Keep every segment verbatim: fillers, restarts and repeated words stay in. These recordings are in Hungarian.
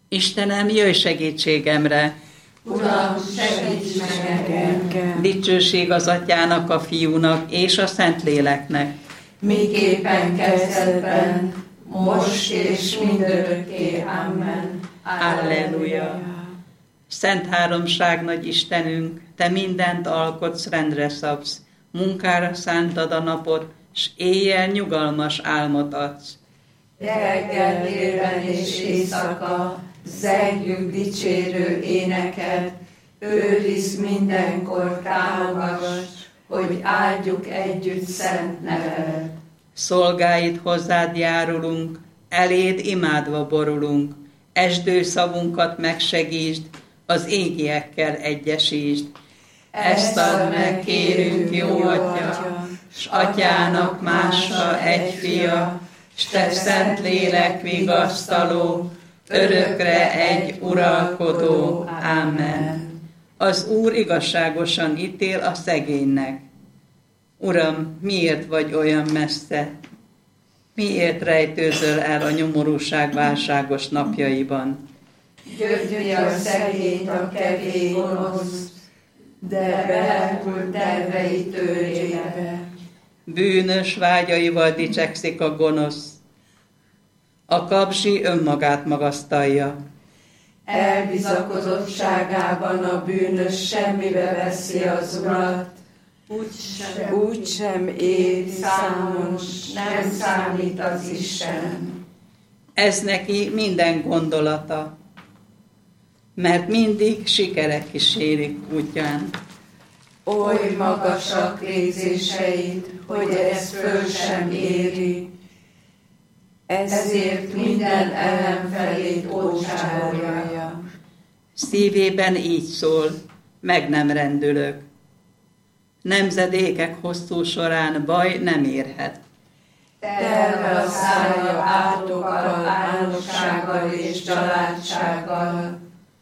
Istenem, jöjj segítségemre! Uram, segíts meg engem! Dicsőség az Atyának, a Fiúnak és a Szentléleknek. Miképpen kezdetben, most és mindörökké. Amen. Alleluja! Szent Háromság nagy Istenünk, Te mindent alkotsz, rendre szabsz, munkára szántad a napot, s éjjel nyugalmas álmot adsz. Reggel, délben és éjszaka zengjük dicsérő éneket, őrizd mindenkor, támogass, hogy áldjuk együtt szent neved. Szolgáid hozzád járulunk, eléd imádva borulunk, esdő szavunkat megsegítsd, az égiekkel egyesítsd. Ezt add meg, kérünk, jó Atya, s Atyának mása egy fia, s Te szent lélek vigasztaló, örökre egy uralkodó. Amen. Az Úr igazságosan ítél a szegénynek. Uram, miért vagy olyan messze? Miért rejtőzöl el a nyomorúság válságos napjaiban? Gyögyri a szegényt a kevés gonosz, de belehult tervei törjébe. Bűnös vágyaival dicsekszik a gonosz, a kapzsi önmagát magasztalja. Elbizakodottságában a bűnös semmibe veszi az Urat, úgysem úgy sem éri számon, nem számít az Isten. Ez neki minden gondolata, mert mindig sikerek kísérik útján. Oly magasak végzéseid, hogy ez föl sem éri, ezért minden ellenfelét ócsárolja. Szívében így szól, meg nem rendülök. Nemzedékek hosszú során baj nem érhet. Telve a szája átokkal, álnoksággal és családsággal,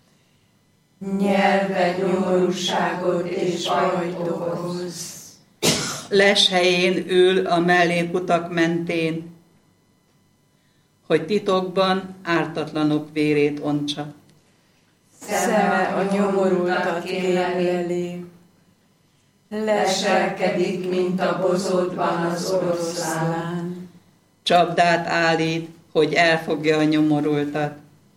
nyelve nyomorúságot és bajt okoz. Les helyén ül a mellékutak mentén, hogy titokban ártatlanok vérét ontsa. Szeme a nyomorultat kérleli, leselkedik, mint a bozótban az oroszlán. Csapdát állít, hogy elfogja a nyomorultat.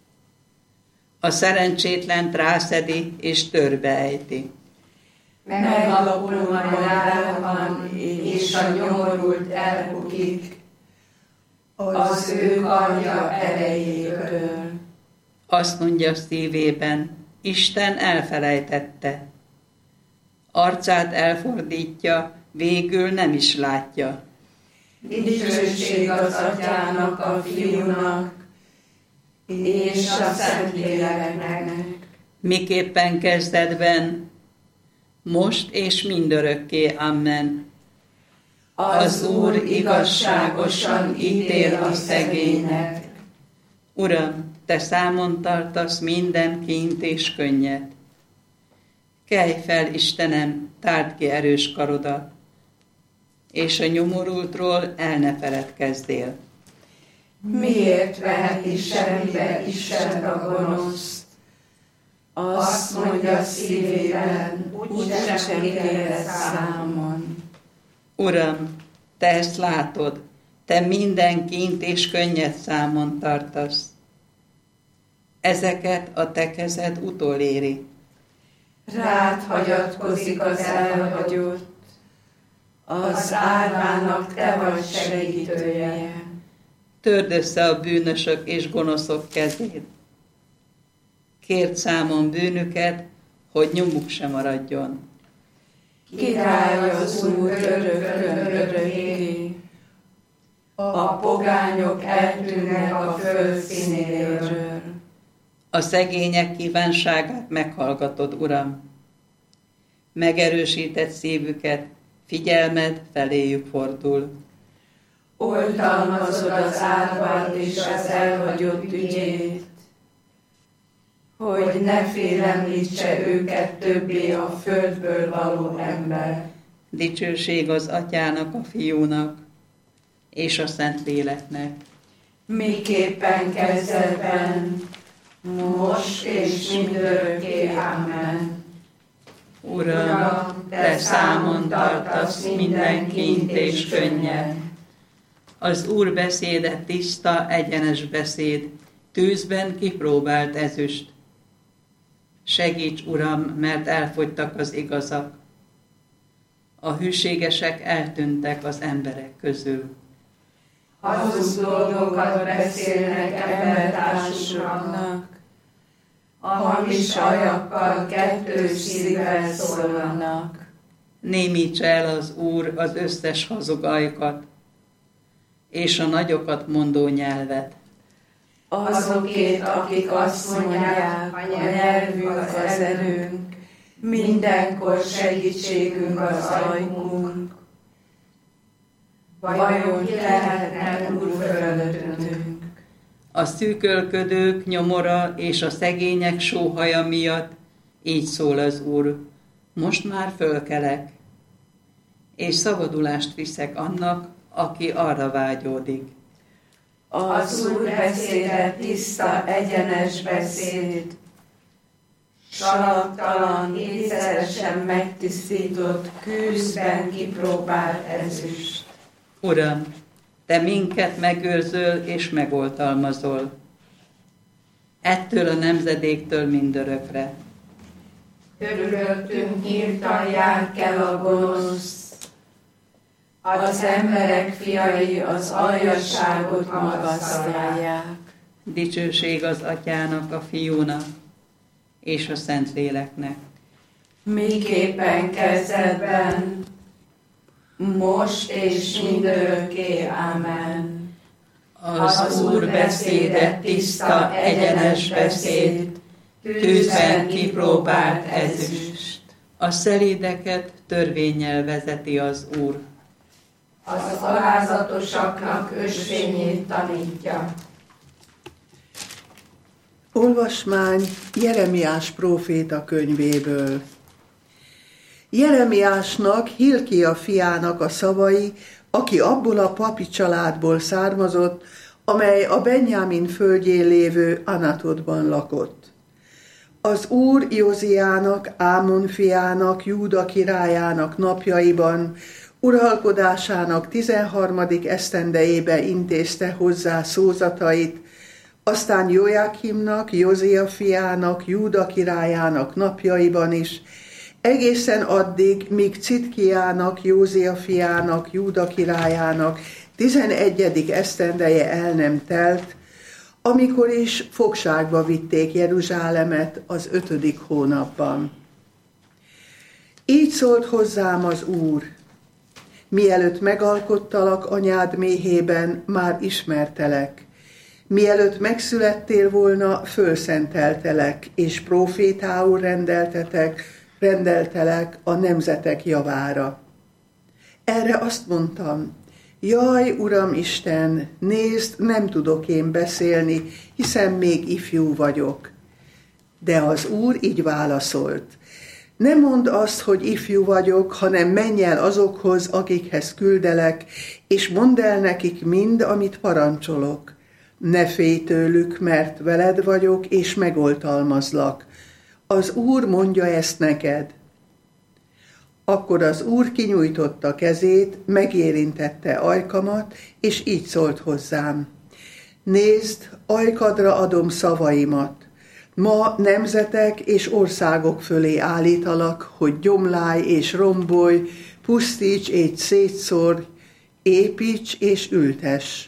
A szerencsétlent rászedi és törbeejti. Megalapul majd rában, és a nyomorult elbukik az ő karja erejétől. Azt mondja szívében, Isten elfelejtette. Arcát elfordítja, végül nem is látja. Dicsőség az Atyának, a Fiúnak és a Szentléleknek. Miképpen kezdetben, most és mindörökké. Amen. Az Úr igazságosan ítél a szegénynek. Uram, Te számon tartasz minden kint és könnyet. Kelj fel, Istenem, tárd ki erős karodat, és a nyomorultról el ne feledkezzél. Miért veheti semmibe Isten a gonoszt? Azt mondja szívében, úgysem kérhet számon. Uram, Te ezt látod, Te minden kint és könnyet számon tartasz. Ezeket a Te kezed utoléri. Rád hagyatkozik az elhagyott, az árvának Te vagy segítője. Törd össze a bűnösök és gonoszok kezét. Kérd számon bűnüket, hogy nyomuk sem maradjon. Király az Úr örökön örökké, a pogányok eltűnnek a föld színéről. A szegények kívánságát meghallgatod, Uram. Megerősített szívüket, figyelmed feléjük fordul. Oltalmazod az árvat és az elhagyott ügyét, hogy ne félemlítse őket többé a földből való ember. Dicsőség az Atyának, a Fiúnak és a Szentléleknek. Miképpen kezdetben, most és mindörökké. Amen. Uram, Te számon tartasz minden kint és könnyed. Az Úr beszéde tiszta, egyenes beszéd, tűzben kipróbált ezüst. Segíts, Uram, mert elfogytak az igazak. A hűségesek eltűntek az emberek közül. Hazug dolgokat beszélnek embertársunknak, a hamis ajakkal kettős szívvel szólnak. Némítsa el az Úr az összes hazug ajkat, és a nagyokat mondó nyelvet. Azokét, akik azt mondják, a nyelvünk az erőnk, mindenkor segítségünk az ajkunk. Vajon ki lehetne Úr fölöttünk? A szűkölködők nyomora és a szegények sóhaja miatt így szól az Úr. Most már fölkelek, és szabadulást viszek annak, aki arra vágyódik. Az Úr beszéde tiszta, egyenes beszéd, salaktalan, ízesen megtisztított, kőzben kipróbált ezüst. Uram, Te minket megőrzöl és megoltalmazol. Ettől a nemzedéktől mindörökre. Körülöttünk nyíltan jár kell a gonosz, az emberek fiai az aljasságot magasztalják. Dicsőség az Atyának, a Fiúnak és a Szentléleknek. Miképpen kezdetben, most és mindörökké. Amen. Az Úr beszéde tiszta, egyenes beszéd, tűzben kipróbált ezüst. A szelídeket törvénnyel vezeti az Úr. Az alázatosaknak ösvényét tanítja. Olvasmány Jeremiás próféta könyvéből. Jeremiásnak, Hilkia fiának a szavai, aki abból a papi családból származott, amely a Benjámin földjén lévő Anatotban lakott. Az Úr Józiának, Ámon fiának, Júda királyának napjaiban, uralkodásának tizenharmadik esztendejébe intézte hozzá szózatait, aztán Jójákimnak, Józia fiának, Júda királyának napjaiban is, egészen addig, míg Citkiának, Józia fiának, Júda királyának tizenegyedik esztendeje el nem telt, amikor is fogságba vitték Jeruzsálemet az ötödik hónapban. Így szólt hozzám az Úr: mielőtt megalkottalak anyád méhében, már ismertelek. Mielőtt megszülettél volna, fölszenteltelek, és prófétául rendeltetek, rendeltelek a nemzetek javára. Erre azt mondtam: jaj, Uram Isten, nézd, nem tudok én beszélni, hiszen még ifjú vagyok. De az Úr így válaszolt: ne mondd azt, hogy ifjú vagyok, hanem menj el azokhoz, akikhez küldelek, és mondd el nekik mind, amit parancsolok. Ne félj tőlük, mert veled vagyok, és megoltalmazlak. Az Úr mondja ezt neked. Akkor az Úr kinyújtotta kezét, megérintette ajkamat, és így szólt hozzám: nézd, ajkadra adom szavaimat. Ma nemzetek és országok fölé állítalak, hogy gyomlálj és rombolj, pusztíts és szétszórj, építs és ültess.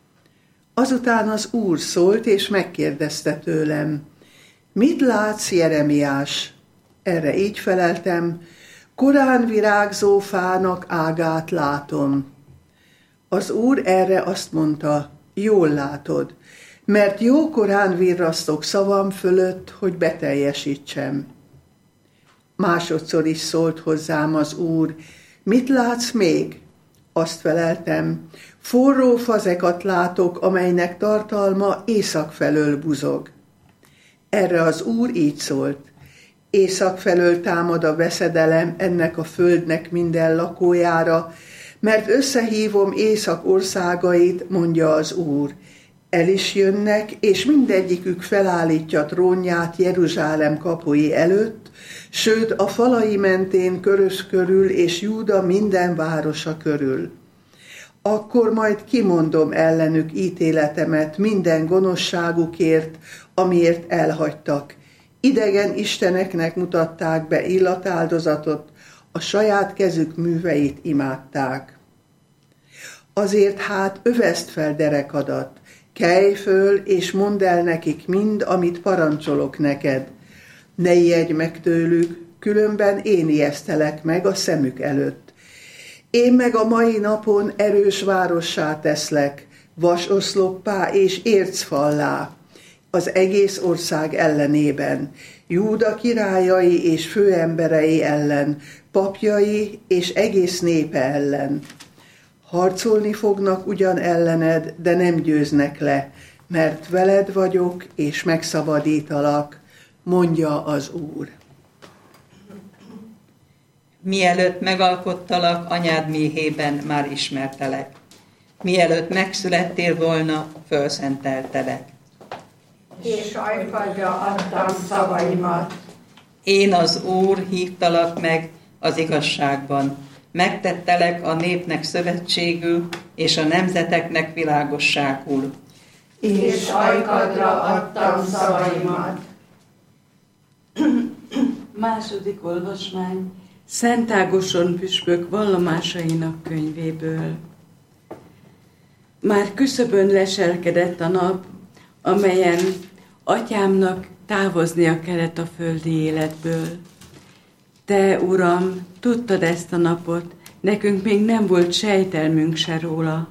Azután az Úr szólt, és megkérdezte tőlem: mit látsz, Jeremiás? Erre így feleltem: korán virágzó fának ágát látom. Az Úr erre azt mondta: jól látod, mert jókorán virrasztok szavam fölött, hogy beteljesítsem. Másodszor is szólt hozzám az Úr: mit látsz még? Azt feleltem: forró fazekat látok, amelynek tartalma észak felől buzog. Erre az Úr így szólt: észak felől támad a veszedelem ennek a földnek minden lakójára, mert összehívom észak országait, mondja az Úr, El is jönnek, és mindegyikük felállítja trónját Jeruzsálem kapui előtt, sőt a falai mentén körös körül és Júda minden városa körül. Akkor majd kimondom ellenük ítéletemet minden gonoszságukért, amiért elhagytak. Idegen isteneknek mutatták be illatáldozatot, a saját kezük műveit imádták. Azért hát öveszt fel derekadat, kelj föl, és mondd el nekik mind, amit parancsolok neked. Ne ijedj meg tőlük, különben én ijesztelek meg a szemük előtt. Én meg a mai napon erős várossá teszlek, vasoszloppá és ércfallá, az egész ország ellenében, Júda királyai és főemberei ellen, papjai és egész népe ellen. Harcolni fognak ugyan ellened, de nem győznek le, mert veled vagyok, és megszabadítalak, mondja az Úr. Mielőtt megalkottalak, anyád méhében már ismertelek. Mielőtt megszülettél volna, fölszenteltelek. És ajkadra adtam szavaimat. Én az Úr hívtalak meg az igazságban. Megtettelek a népnek szövetségül, és a nemzeteknek világosságul. És ajkadra adtam szavaimat. Második olvasmány Szent Ágoston püspök vallomásainak könyvéből. Már küszöbön leselkedett a nap, amelyen atyámnak távoznia kellett a földi életből. Te, Uram, tudtad ezt a napot, nekünk még nem volt sejtelmünk se róla.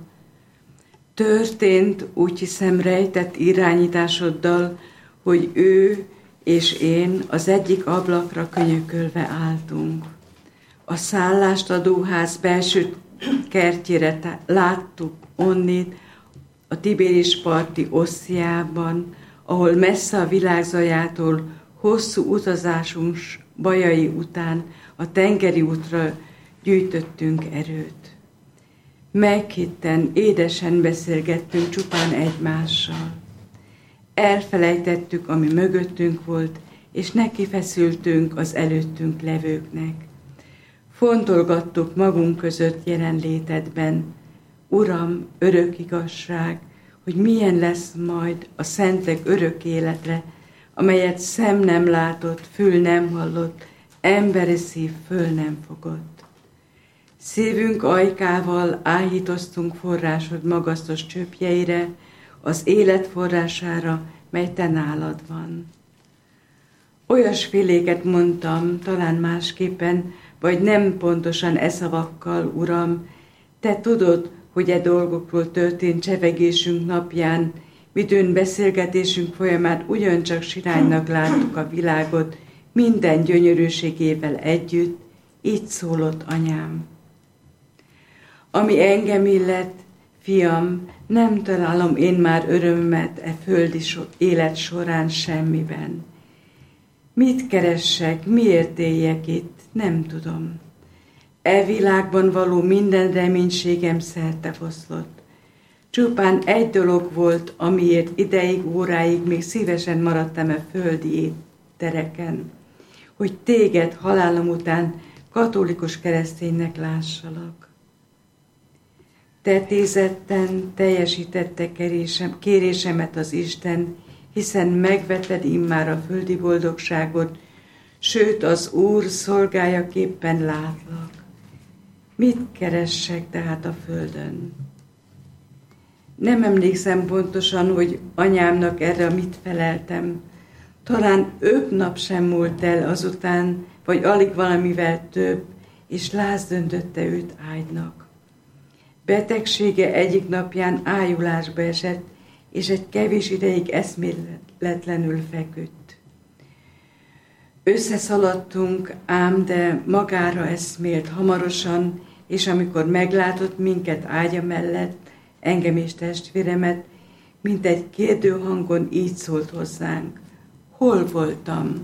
Történt, úgy hiszem, rejtett irányításoddal, hogy ő és én az egyik ablakra könyökölve álltunk. A szállást adó ház belső kertjére láttuk onnit, a Tiberis parti Ossziában, ahol messze a világ zajától hosszú utazásunk bajai után a tengeri útra gyűjtöttünk erőt. Meghitten, édesen beszélgettünk csupán egymással. Elfelejtettük, ami mögöttünk volt, és nekifeszültünk az előttünk levőknek. Fontolgattuk magunk között jelenlétedben, Uram, örök igazság, hogy milyen lesz majd a szentek örök életre, amelyet szem nem látott, fül nem hallott, emberi szív föl nem fogott. Szívünk ajkával áhítoztunk forrásod magasztos csöpjeire, az élet forrására, mely te nálad van. Olyasféléket mondtam, talán másképpen, vagy nem pontosan e szavakkal, Uram, te tudod, hogy e dolgokról történt csevegésünk napján, midőn beszélgetésünk folyamán ugyancsak siránynak láttuk a világot, minden gyönyörűségével együtt, így szólott anyám. Ami engem illet, fiam, nem találom én már örömmet e földi so- élet során semmiben. Mit keressek, miért éljek itt, nem tudom. E világban való minden reménységem szerte foszlott. Csupán egy dolog volt, amiért ideig, óráig még szívesen maradtam e földi tereken, hogy téged halálom után katolikus kereszténynek lássalak. Tetézetten teljesítette kérésem, kérésemet az Isten, hiszen megveted immár a földi boldogságot, sőt az Úr szolgájaképpen látlak. Mit keressek tehát a földön? Nem emlékszem pontosan, hogy anyámnak erre mit feleltem. Talán öt nap sem múlt el azután, vagy alig valamivel több, és láz döntötte őt ágynak. Betegsége egyik napján ájulásba esett, és egy kevés ideig eszméletlenül feküdt. Összeszaladtunk, ám de magára eszmélt hamarosan, és amikor meglátott minket ágya mellett, engem és testvéremet, mint egy kérdő hangon így szólt hozzánk: hol voltam?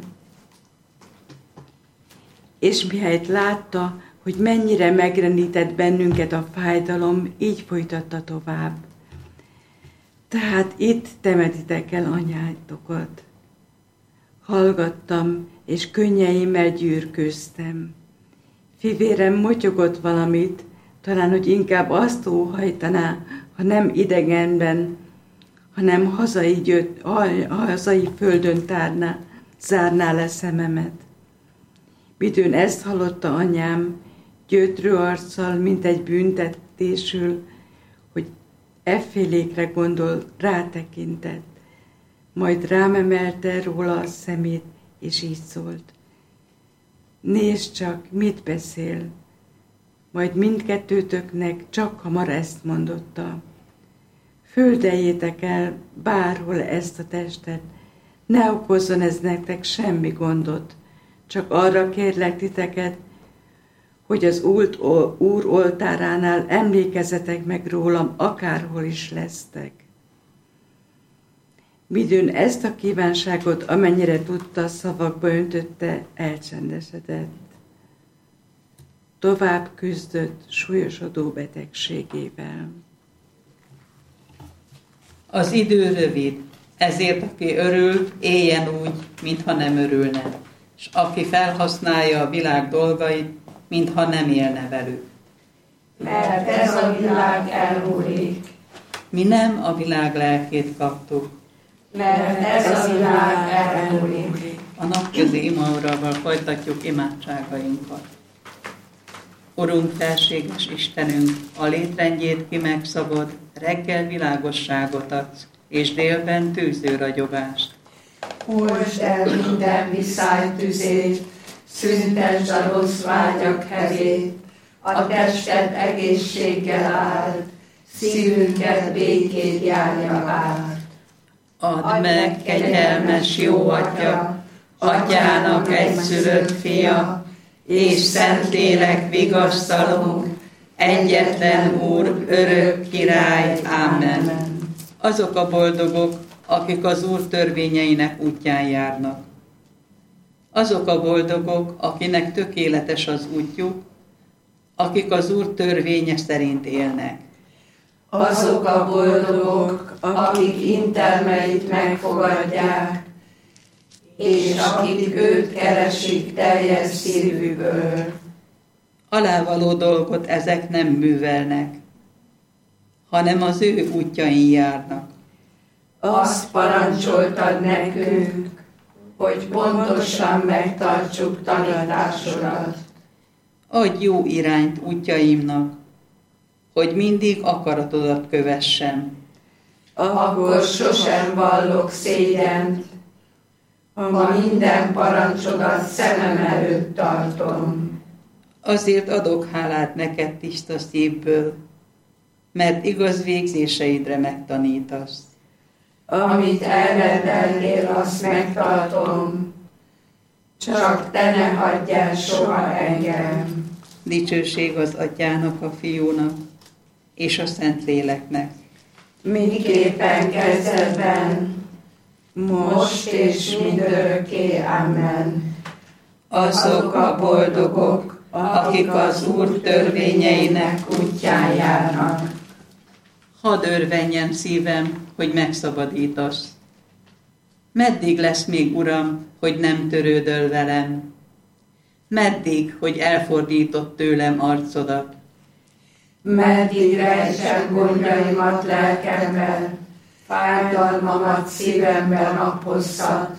És mihelyt látta, hogy mennyire megrenített bennünket a fájdalom, így folytatta tovább. Tehát itt temetitek el anyátokat. Hallgattam, és könnyeimmel gyűrköztem. Fivérem motyogott valamit, talán, hogy inkább azt óhajtaná, ha nem idegenben, hanem hazai, gyöt, hazai földön tárná, zárná le szememet. Midőn ezt hallotta anyám, gyötrő arccal, mint egy büntetésül, hogy effélékre gondol, rátekintett. Majd rám emelte róla a szemét, és így szólt. Nézd csak, mit beszél. Majd mindkettőtöknek csak hamar ezt mondotta. Földeljétek el bárhol ezt a testet, ne okozzon ez nektek semmi gondot, csak arra kérlek titeket, hogy az Úr oltáránál emlékezzetek meg rólam, akárhol is lesztek. Midőn ezt a kívánságot, amennyire tudta, szavakba öntötte, elcsendesedett. Tovább küzdött súlyosodó betegségével. Az idő rövid, ezért aki örül, éljen úgy, mintha nem örülne, és aki felhasználja a világ dolgait, mintha nem élne velük. Mert ez a világ elmúlik. Mi nem a világ lelkét kaptuk. Mert ez a világ elmúlik. A napközi imaórával folytatjuk imádságainkat. Urunk, felséges Istenünk, a létrendjét ki megszabod, reggel világosságot adsz, és délben tűző ragyogást. Oltsd el minden viszály tüzét, szüntesd a rossz vágyak hevét, a tested egészséggel áld, szívünket békét járja át. Add meg, kegyelmes jó Atya, Atyának egyszülött fia, és Szentlélek vigasztalunk, egyetlen Úr, örök király. Ámen. Azok a boldogok, akik az Úr törvényeinek útján járnak. Azok a boldogok, akinek tökéletes az útjuk, akik az Úr törvénye szerint élnek. Azok a boldogok, akik intelmeit megfogadják, és akik őt keresik teljes szívükből. Alávaló dolgot ezek nem művelnek, hanem az ő útjain járnak. Azt parancsoltad nekünk, hogy pontosan megtartsuk tanításodat. Adj jó irányt útjaimnak, hogy mindig akaratodat kövessem. Akkor sosem vallok szégyent, ha minden parancsodat szemem előtt tartom. Azért adok hálát neked tiszta szívből, mert igaz végzéseidre megtanítasz. Amit elrendelnél, azt megtartom, csak te ne hagyj el soha engem. Dicsőség az Atyának, a Fiúnak és a Szentléleknek. Miképpen kezdetben, most és mindörökké. Amen. Azok a boldogok, akik az Úr törvényeinek útján járnak. Hadd örvenjen szívem, hogy megszabadítasz. Meddig lesz még, Uram, hogy nem törődöl velem? Meddig, hogy elfordított tőlem arcodat? Meddig rejtsem gondjaimat lelkemben, fájdalmamat szívemben naphosszat?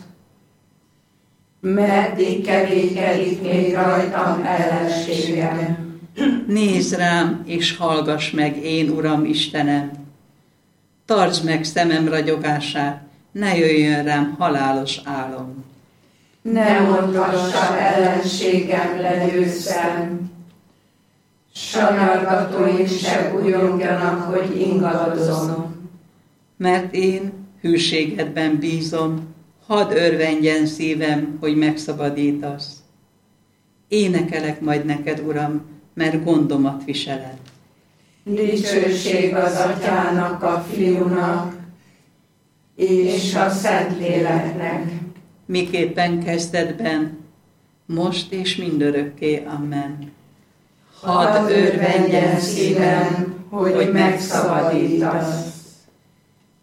Meddig kevékedik még rajtam ellenségem? Nézz rám, és hallgass meg, én Uram Istenem! Tartsd meg szemem ragyogását, ne jöjjön rám halálos álom. Ne mondhassa ellenségem, legyőzzem, sanyargatóim se újongjanak, hogy ingadozom. Mert én hűségedben bízom, hadd örvendjen szívem, hogy megszabadítasz. Énekelek majd neked, Uram, mert gondomat viseled. Dicsőség az Atyának, a Fiúnak és a Szentléleknek. Miképpen kezdetben, most és mindörökké. Amen. Hadd örvendjen szívem, hogy megszabadítasz.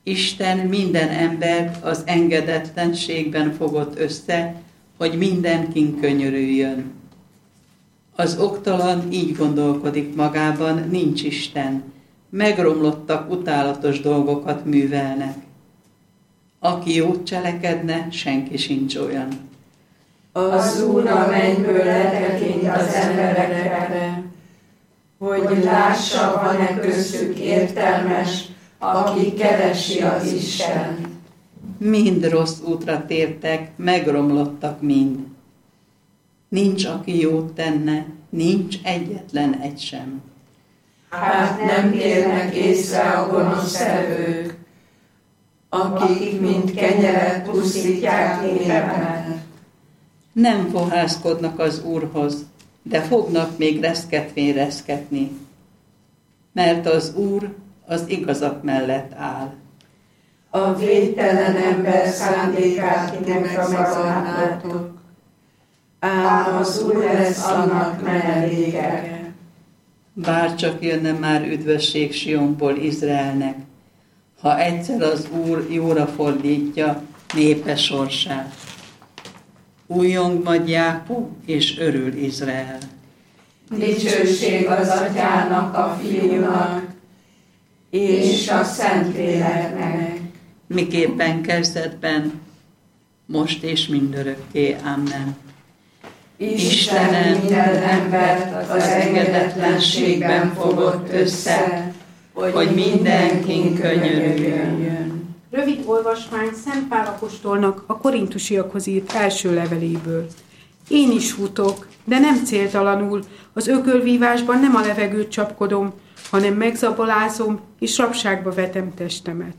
Isten minden embert az engedetlenségben fogott össze, hogy mindenkin könyörüljön. Az oktalan így gondolkodik magában, nincs Isten, megromlottak, utálatos dolgokat művelnek. Aki jót cselekedne, senki sincs olyan. Az Úr a mennyből letekint az emberekre, hogy lássa, van-e köztük értelmes, aki keresi az Istent. Mind rossz útra tértek, megromlottak mind. Nincs, aki jót tenne, nincs egyetlen egy sem. Hát nem térnek észre a gonosztevők, akik mint kenyeret pusztítják népemet. Nem fohászkodnak az Úrhoz, de fognak még reszketvén reszketni, mert az Úr az igazak mellett áll. A védtelen ember szándékát ti megzavarnátok, ám az Úr lesz annak menedéke. Bár csak jönne már üdvösség Sionból Izraelnek, ha egyszer az Úr jóra fordítja népe sorsát. Újjong majd Jákob, és örül Izrael. Dicsőség az Atyának, a Fiúnak, és a Szentléleknek. Miképpen kezdetben, most és mindörökké. Amen. Istenem minden embert az engedetlenségben fogott össze, hogy mindenkin könyörüljön. Rövid olvasmány Szent Pál apostolnak a korintusiakhoz írt első leveléből. Én is futok, de nem céltalanul, az ökölvívásban nem a levegőt csapkodom, hanem megzabolázom és rabságba vetem testemet.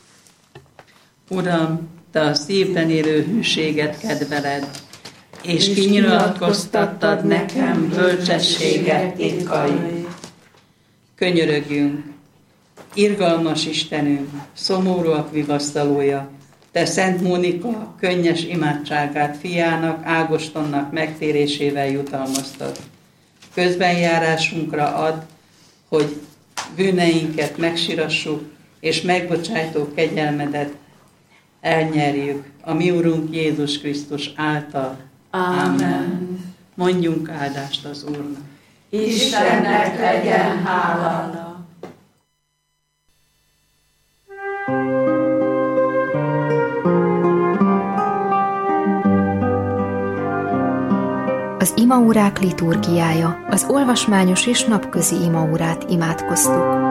Uram, Te a szívben élő hűséget kedveled, és kinyilatkoztattad nekem bölcsességet titkait. Könyörögjünk, irgalmas Istenünk, szomorúak vigasztalója, Te Szent Mónika könnyes imádságát fiának, Ágostonnak megtérésével jutalmaztad. Közbenjárásunkra ad, hogy bűneinket megsirassuk, és megbocsájtó kegyelmedet elnyerjük a mi Urunk Jézus Krisztus által. Amen. Mondjunk áldást az Úrnak. Istennek legyen hála. Az imaórák liturgiája, az olvasmányos és napközi imaórát imádkoztuk.